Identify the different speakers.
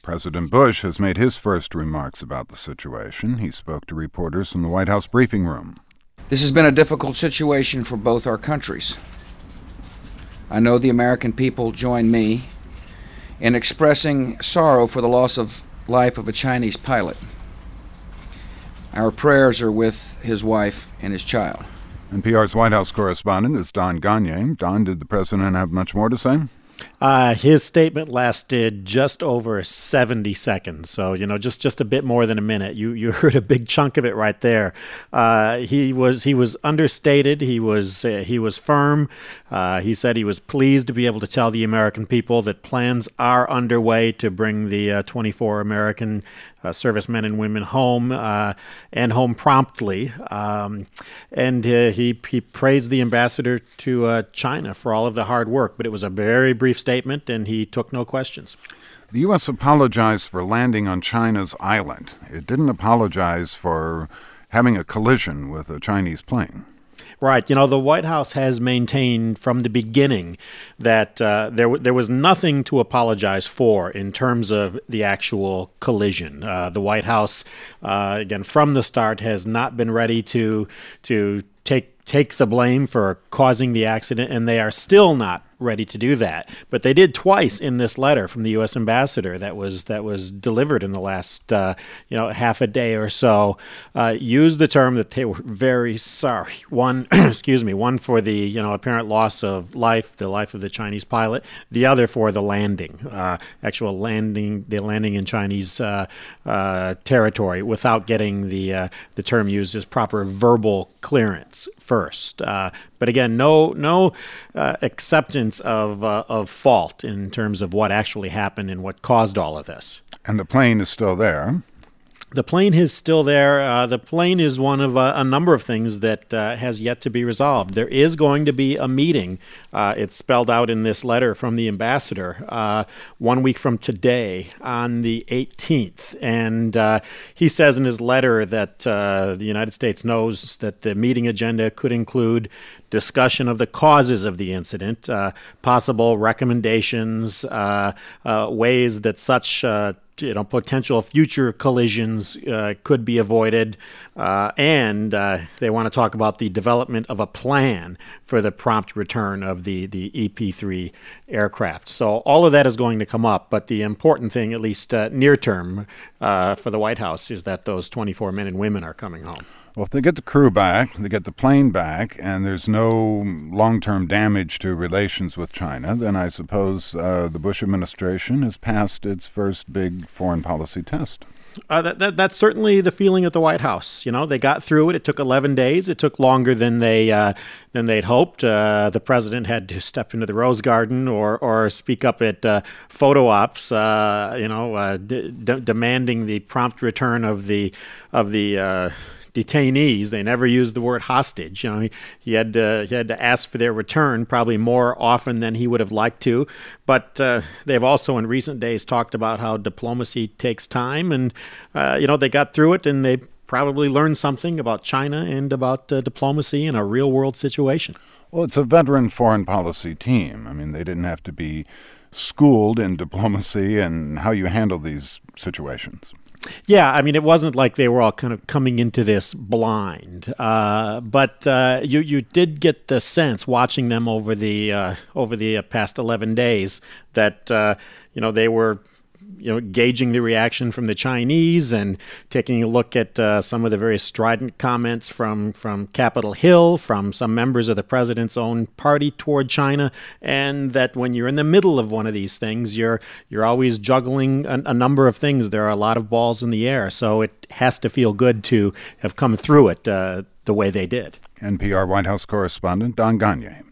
Speaker 1: President Bush has made his first remarks about the situation. He spoke to reporters from the White House briefing room.
Speaker 2: This has been a difficult situation for both our countries. I know the American people join me in expressing sorrow for the loss of life of a Chinese pilot. Our prayers are with his wife and his child.
Speaker 1: NPR's White House correspondent is Don Gonyea. Don, did the president have much more to say?
Speaker 3: His statement lasted just over 70 seconds, so just a bit more than a minute. You heard a big chunk of it right there. He was understated. He was firm. He said he was pleased to be able to tell the American people that plans are underway to bring the 24 American servicemen and women home and home promptly. And he praised the ambassador to China for all of the hard work, but it was a very brief statement, and he took no questions.
Speaker 1: The U.S. apologized for landing on China's island. It didn't apologize for having a collision with a Chinese plane.
Speaker 3: Right. The White House has maintained from the beginning that there was nothing to apologize for in terms of the actual collision. The White House, again, from the start, has not been ready to take the blame for causing the accident, and they are still not ready to do that. But they did twice in this letter from the U.S. ambassador that was delivered in the last half a day or so. Use the term that they were very sorry. One, one for the apparent loss of life, the life of the Chinese pilot. The other for the landing, the landing in Chinese territory without getting the term used as proper verbal clearance first. But again, no acceptance of fault in terms of what actually happened and what caused all of this.
Speaker 1: And the plane is still there.
Speaker 3: The plane is still there. The plane is one of a number of things that has yet to be resolved. There is going to be a meeting. It's spelled out in this letter from the ambassador 1 week from today on the 18th. And he says in his letter that the United States knows that the meeting agenda could include discussion of the causes of the incident, possible recommendations, ways that such potential future collisions could be avoided, and they want to talk about the development of a plan for the prompt return of the EP-3 aircraft. So all of that is going to come up, but the important thing, at least near term, for the White House is that those 24 men and women are coming home.
Speaker 1: Well, if they get the crew back, they get the plane back, and there's no long-term damage to relations with China, then I suppose the Bush administration has passed its first big foreign policy test.
Speaker 3: That's certainly the feeling at the White House. They got through it. It took 11 days. It took longer than they'd hoped. The president had to step into the Rose Garden or speak up at photo ops, demanding the prompt return of the detainees. They never used the word hostage. He had to ask for their return probably more often than he would have liked to. But they've also in recent days talked about how diplomacy takes time, and they got through it, and they probably learned something about China and about diplomacy in a real world situation.
Speaker 1: Well, it's a veteran foreign policy team. I mean, they didn't have to be schooled in diplomacy and how you handle these situations.
Speaker 3: Yeah, I mean, it wasn't like they were all kind of coming into this blind, but you did get the sense watching them over the past 11 days that they were gauging the reaction from the Chinese and taking a look at some of the very strident comments from Capitol Hill, from some members of the president's own party toward China, and that when you're in the middle of one of these things, you're always juggling a number of things. There are a lot of balls in the air, so it has to feel good to have come through it the way they did.
Speaker 1: NPR White House correspondent Don Gonyea.